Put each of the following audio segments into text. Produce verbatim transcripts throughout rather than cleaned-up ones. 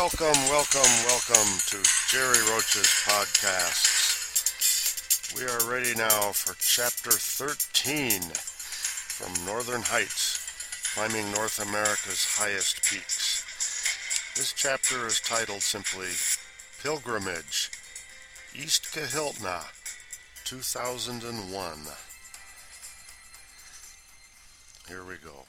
Welcome, welcome, welcome to Jerry Roach's podcasts. We are ready now for Chapter thirteen from Northern Heights, climbing North America's highest peaks. This chapter is titled simply Pilgrimage, East Kahiltna, two thousand one. Here we go.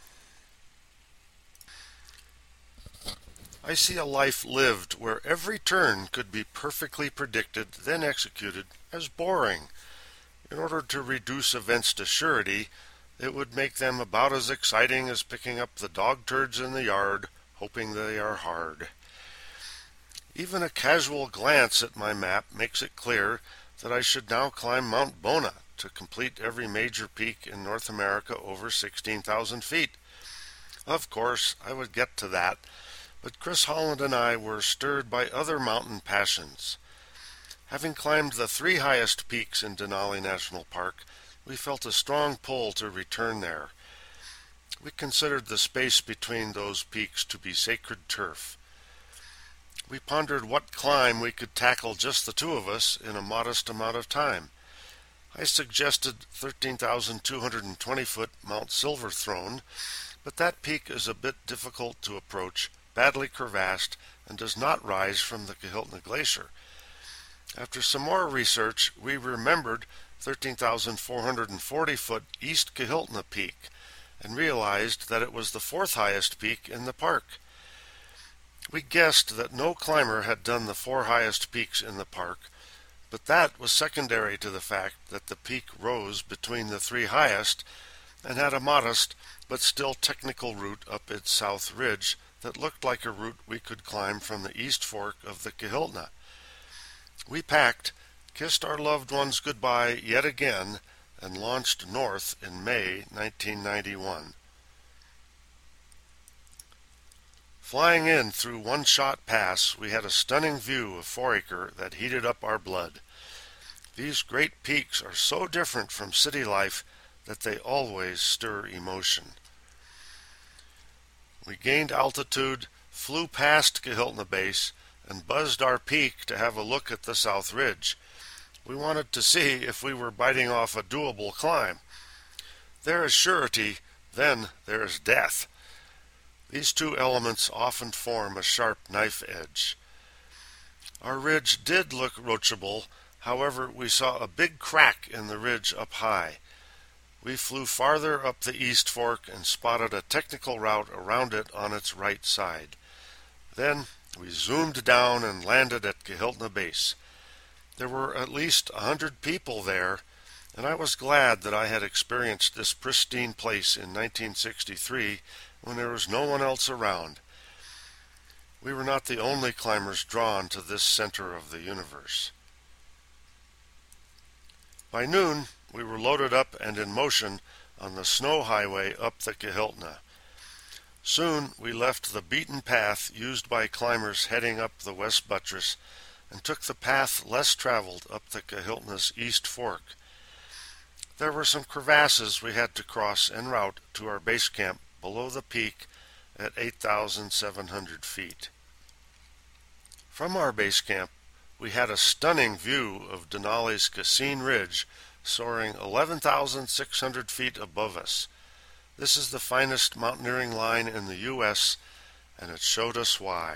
I see a life lived where every turn could be perfectly predicted, then executed, as boring. In order to reduce events to surety, it would make them about as exciting as picking up the dog turds in the yard, hoping they are hard. Even a casual glance at my map makes it clear that I should now climb Mount Bona to complete every major peak in North America over sixteen thousand feet. Of course, I would get to that, but Chris Holland and I were stirred by other mountain passions. Having climbed the three highest peaks in Denali National Park, we felt a strong pull to return there. We considered the space between those peaks to be sacred turf. We pondered what climb we could tackle just the two of us in a modest amount of time. I suggested thirteen thousand two hundred twenty foot Mount Silverthrone, but that peak is a bit difficult to approach, badly crevassed, and does not rise from the Kahiltna Glacier. After some more research, we remembered thirteen thousand four hundred forty foot East Kahiltna Peak and realized that it was the fourth highest peak in the park. We guessed that no climber had done the four highest peaks in the park, but that was secondary to the fact that the peak rose between the three highest and had a modest but still technical route up its south ridge that looked like a route we could climb from the east fork of the Kahiltna. We packed, kissed our loved ones goodbye yet again, and launched north in May nineteen ninety-one. Flying in through One Shot Pass, we had a stunning view of Foraker that heated up our blood. These great peaks are so different from city life that they always stir emotion. We gained altitude, flew past Kahiltna Base, and buzzed our peak to have a look at the south ridge. We wanted to see if we were biting off a doable climb. There is surety, then there is death. These two elements often form a sharp knife edge. Our ridge did look roachable, however we saw a big crack in the ridge up high. We flew farther up the east fork and spotted a technical route around it on its right side. Then we zoomed down and landed at Kahiltna Base. There were at least a hundred people there, and I was glad that I had experienced this pristine place in nineteen sixty-three when there was no one else around. We were not the only climbers drawn to this center of the universe. By noon, we were loaded up and in motion on the snow highway up the Kahiltna. Soon we left the beaten path used by climbers heading up the West Buttress and took the path less traveled up the Kahiltna's east fork. There were some crevasses we had to cross en route to our base camp below the peak at eight thousand seven hundred feet. From our base camp, we had a stunning view of Denali's Cassin Ridge soaring eleven thousand six hundred feet above us. This is the finest mountaineering line in the U S, and it showed us why.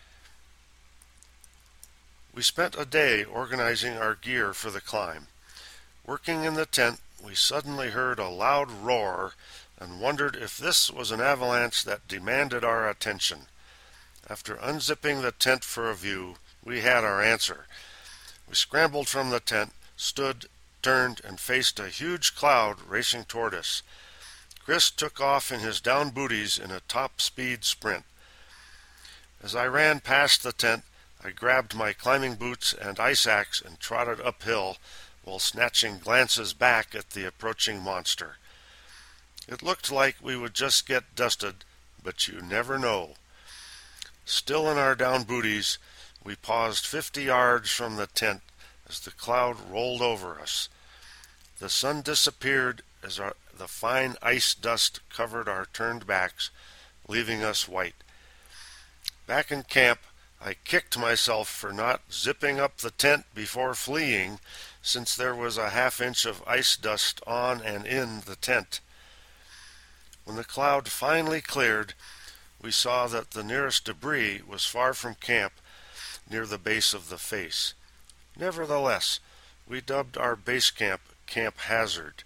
We spent a day organizing our gear for the climb. Working in the tent, we suddenly heard a loud roar and wondered if this was an avalanche that demanded our attention. After unzipping the tent for a view, we had our answer. We scrambled from the tent, stood, turned, and faced a huge cloud racing toward us. Chris took off in his down booties in a top-speed sprint. As I ran past the tent, I grabbed my climbing boots and ice axe and trotted uphill while snatching glances back at the approaching monster. It looked like we would just get dusted, but you never know. Still in our down booties, we paused fifty yards from the tent as the cloud rolled over us. The sun disappeared as our, the fine ice dust covered our turned backs, leaving us white. Back in camp, I kicked myself for not zipping up the tent before fleeing, since there was a half inch of ice dust on and in the tent. When the cloud finally cleared, we saw that the nearest debris was far from camp, near the base of the face. Nevertheless, we dubbed our base camp Camp Hazard.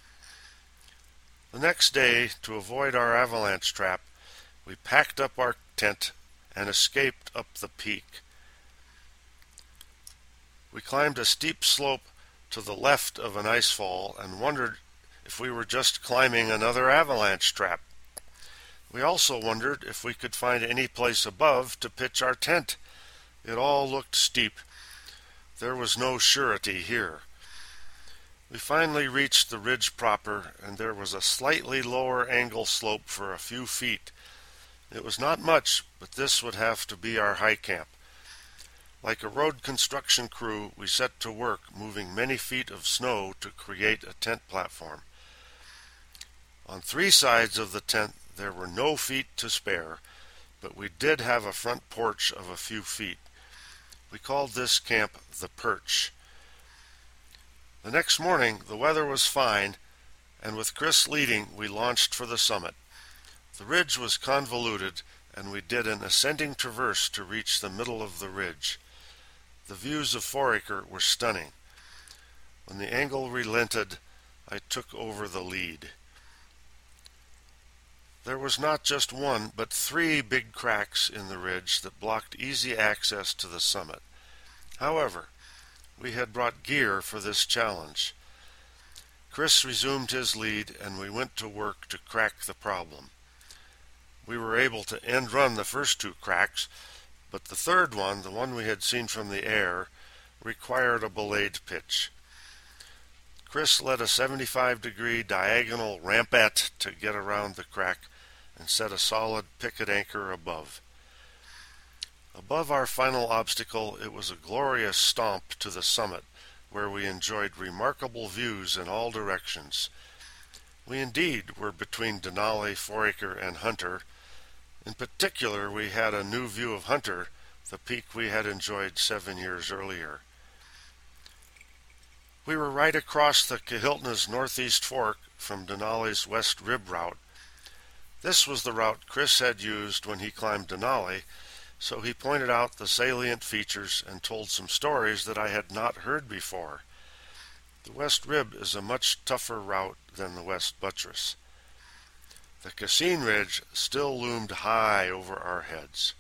The next day, to avoid our avalanche trap, we packed up our tent and escaped up the peak. We climbed a steep slope to the left of an ice fall and wondered if we were just climbing another avalanche trap. We also wondered if we could find any place above to pitch our tent. It all looked steep. There was no surety here. We finally reached the ridge proper, and there was a slightly lower angle slope for a few feet. It was not much, but this would have to be our high camp. Like a road construction crew, we set to work moving many feet of snow to create a tent platform. On three sides of the tent there were no feet to spare, but we did have a front porch of a few feet. We called this camp the Perch. The next morning the weather was fine, and with Chris leading we launched for the summit. The ridge was convoluted, and we did an ascending traverse to reach the middle of the ridge. The views of Foraker were stunning. When the angle relented, I took over the lead. There was not just one, but three big cracks in the ridge that blocked easy access to the summit. However, we had brought gear for this challenge. Chris resumed his lead, and we went to work to crack the problem. We were able to end-run the first two cracks, but the third one, the one we had seen from the air, required a belayed pitch. Chris led a seventy-five degree diagonal rampette to get around the crack and set a solid picket anchor above. Above our final obstacle, it was a glorious stomp to the summit, where we enjoyed remarkable views in all directions. We indeed were between Denali, Foraker, and Hunter. In particular, we had a new view of Hunter, the peak we had enjoyed seven years earlier. We were right across the Kahiltna's northeast fork from Denali's west rib route. This was the route Chris had used when he climbed Denali, so he pointed out the salient features and told some stories that I had not heard before. The west rib is a much tougher route than the west buttress. The Cassin Ridge still loomed high over our heads.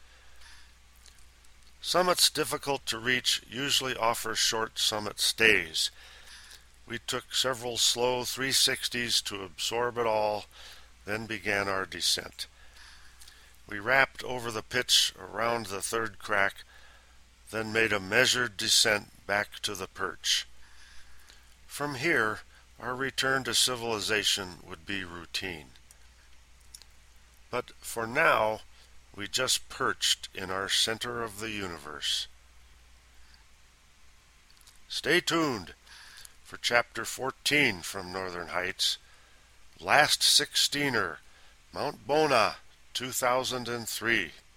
Summits difficult to reach usually offer short summit stays. We took several slow three sixties to absorb it all, then began our descent. We rapped over the pitch around the third crack, then made a measured descent back to the Perch. From here, our return to civilization would be routine. But for now, we just perched in our center of the universe. Stay tuned for Chapter fourteen from Northern Heights, Last Sixteener, Mount Bona, two thousand three.